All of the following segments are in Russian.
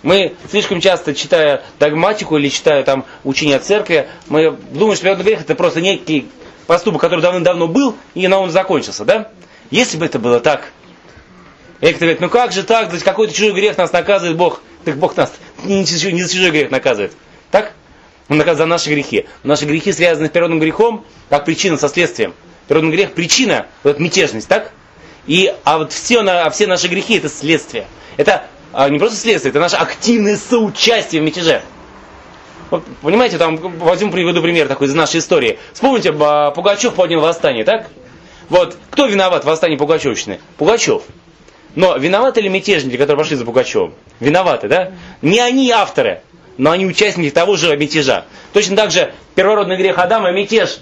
Мы слишком часто, читая догматику или читая там учение церкви, мы думаем, что первородный грех это просто некий поступок, который давным-давно был, и на он закончился, да? Если бы это было так, некоторые говорят, ну как же так, за какой-то чужой грех нас наказывает Бог. Так Бог нас не за чужой грех наказывает. Так? Он наказывает за наши грехи. Наши грехи связаны с первородным грехом, как причина со следствием. Первородный грех причина, вот мятежность, так? А вот все наши грехи это следствие. Это не просто следствие, это наше активное соучастие в мятеже. Вот, понимаете, там, возьму, приведу пример такой из нашей истории. Вспомните, Пугачев поднял восстание, так? Вот, кто виноват в восстании Пугачевщины? Пугачев. Но виноваты ли мятежники, которые пошли за Пугачевым? Виноваты, да? Не они авторы, но они участники того же мятежа. Точно так же первородный грех Адама, мятеж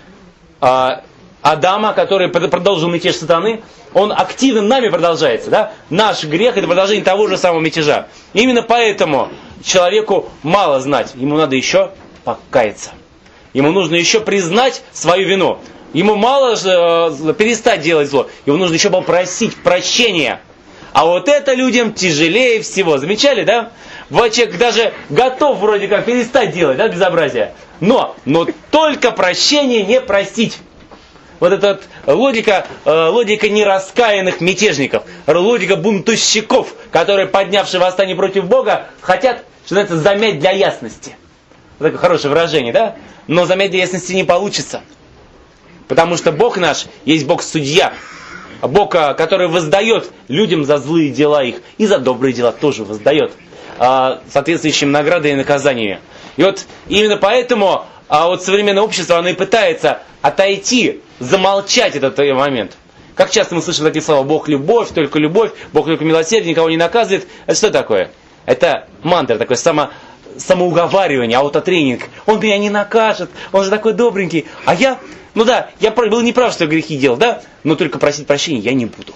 Адама, который продолжил мятеж сатаны, он активно нами продолжается, да? Наш грех это продолжение того же самого мятежа. Именно поэтому человеку мало знать, ему надо еще покаяться. Ему нужно еще признать свою вину. Ему мало перестать делать зло, ему нужно еще попросить прощения. А вот это людям тяжелее всего. Замечали, да? Вот человек даже готов вроде как перестать делать, да, безобразие. Но только прощение не простить. Вот эта логика нераскаянных мятежников, логика бунтовщиков, которые, поднявшие восстание против Бога, хотят, что называется, замять для ясности. Вот такое хорошее выражение, да? Но замять для ясности не получится. Потому что Бог наш есть Бог-судья. Бог, который воздает людям за злые дела их, и за добрые дела тоже воздает соответствующими наградами и наказаниями. И вот именно поэтому вот современное общество, оно и пытается отойти, замолчать этот момент. Как часто мы слышим такие слова: Бог любовь, Бог только милосердие, никого не наказывает. Это что такое? Это мантра, такое самоуговаривание, аутотренинг. Он меня не накажет, он же такой добренький. А я был неправ, что грехи делал, да? Но только просить прощения я не буду.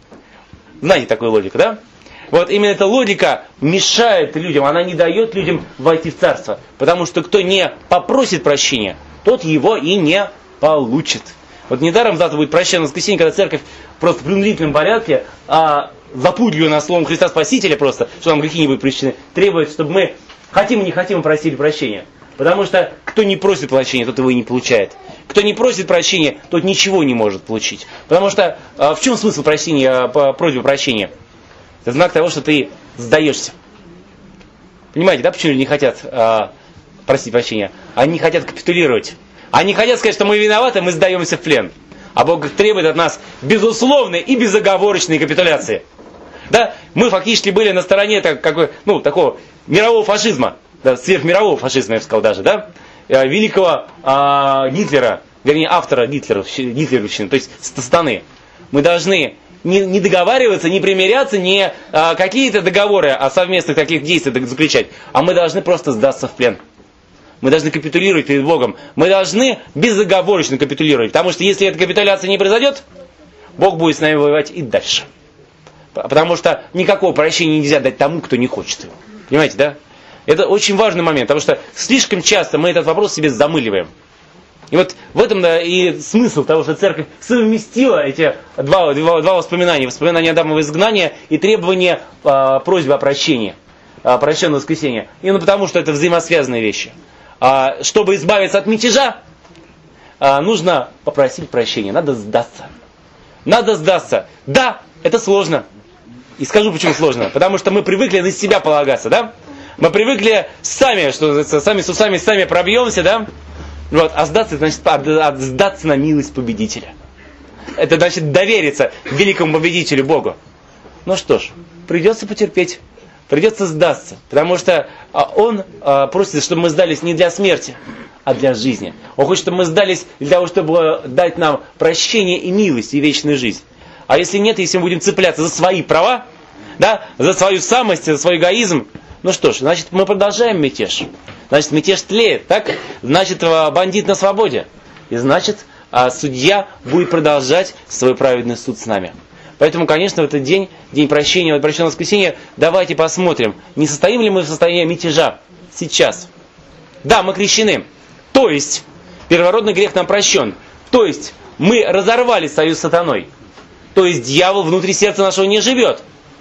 Знаете такую логику, да? Вот именно эта логика мешает людям, она не дает людям войти в царство. Потому что кто не попросит прощения, тот его и не получит. Вот недаром завтра будет прощение на воскресенье, когда церковь просто в принудительном порядке, запугивая нас словом Христа Спасителя просто, что нам грехи не будут прощены, требует, чтобы мы хотим и не хотим просили прощения. Потому что кто не просит прощения, тот его и не получает. Кто не просит прощения, тот ничего не может получить. Потому что в чем смысл прощения, просьбы прощения? Это знак того, что ты сдаешься. Понимаете, да, почему люди не хотят просить прощения? Они хотят капитулировать. Они хотят сказать, что мы виноваты, мы сдаемся в плен. А Бог требует от нас безусловной и безоговорочной капитуляции. Да? Мы фактически были на стороне такого мирового фашизма. Да, сверхмирового фашизма, я бы сказал даже, да? Великого Гитлера, вернее автора гитлеровщины, то есть сатаны. Мы должны не договариваться, не примиряться, не какие-то договоры о совместных таких действиях заключать, а мы должны просто сдаться в плен. Мы должны капитулировать перед Богом. Мы должны безоговорочно капитулировать, потому что если эта капитуляция не произойдет, Бог будет с нами воевать и дальше. Потому что никакого прощения нельзя дать тому, кто не хочет его. Понимаете, да? Это очень важный момент, потому что слишком часто мы этот вопрос себе замыливаем. И вот в этом и смысл того, что церковь совместила эти два воспоминания. Воспоминание Адамова изгнания и требование просьбы о прощении. Прощенного воскресения. Именно потому, что это взаимосвязанные вещи. Чтобы избавиться от мятежа, нужно попросить прощения. Надо сдаться. Надо сдаться. Да, это сложно. И скажу, почему сложно. Потому что мы привыкли на себя полагаться, да? Мы привыкли сами, сами с усами сами пробьемся, да? Вот, а сдаться, значит, сдаться на милость победителя. Это значит довериться великому победителю Богу. Ну что ж, придется потерпеть, придется сдаться, потому что Он просит, чтобы мы сдались не для смерти, а для жизни. Он хочет, чтобы мы сдались для того, чтобы дать нам прощение и милость, и вечную жизнь. А если нет, если мы будем цепляться за свои права, да, за свою самость, за свой эгоизм, ну что ж, значит, мы продолжаем мятеж. Значит, мятеж тлеет, так? Значит, бандит на свободе. И значит, судья будет продолжать свой праведный суд с нами. Поэтому, конечно, в этот день прощения, прощенного воскресенья, давайте посмотрим, не состоим ли мы в состоянии мятежа сейчас. Да, мы крещены. То есть, первородный грех нам прощен. То есть, мы разорвали союз с сатаной. То есть, дьявол внутри сердца нашего не живет.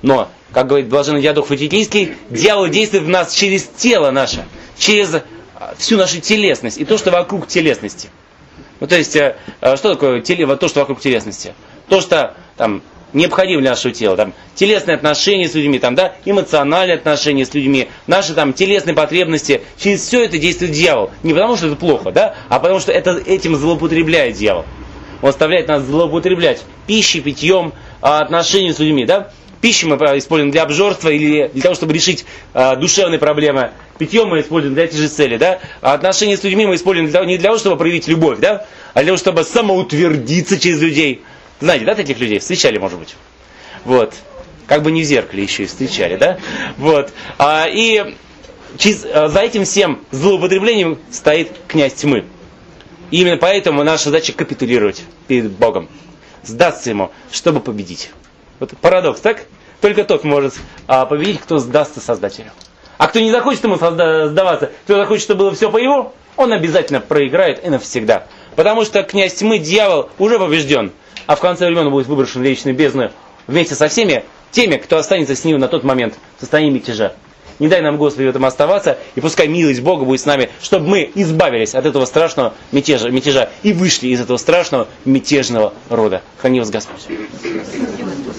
Но, как говорит блаженный Диадох Фатикийский, дьявол действует в нас через тело наше, через всю нашу телесность и то, что вокруг телесности. Ну, то есть, что такое то, что вокруг телесности? То, что там необходимо для нашего тела. Там, телесные отношения с людьми, там, да, эмоциональные отношения с людьми, наши там, телесные потребности. Через все это действует дьявол. Не потому, что это плохо, да, а потому, что этим злоупотребляет дьявол. Он заставляет нас злоупотреблять пищей, питьем, отношениями с людьми. Да? Пищу мы используем для обжорства или для того, чтобы решить душевные проблемы. Питьем мы используем для этой же цели. Да? А отношения с людьми мы используем не для того, чтобы проявить любовь, да? А для того, чтобы самоутвердиться через людей. Знаете, да, таких людей? Встречали, может быть. Вот. Как бы не в зеркале еще и встречали, да? Вот. И за этим всем злоупотреблением стоит князь тьмы. И именно поэтому наша задача капитулировать перед Богом. Сдаться Ему, чтобы победить. Вот парадокс, так? Только тот может победить, кто сдастся Создателю. А кто не захочет ему сдаваться, кто захочет, чтобы было все по его, он обязательно проиграет и навсегда. Потому что князь тьмы, дьявол, уже побежден. А в конце времен он будет выброшен в вечную бездну вместе со всеми теми, кто останется с ним на тот момент в состоянии мятежа. Не дай нам, Господи, в этом оставаться, и пускай милость Бога будет с нами, чтобы мы избавились от этого страшного мятежа и вышли из этого страшного мятежного рода. Храни вас Господь.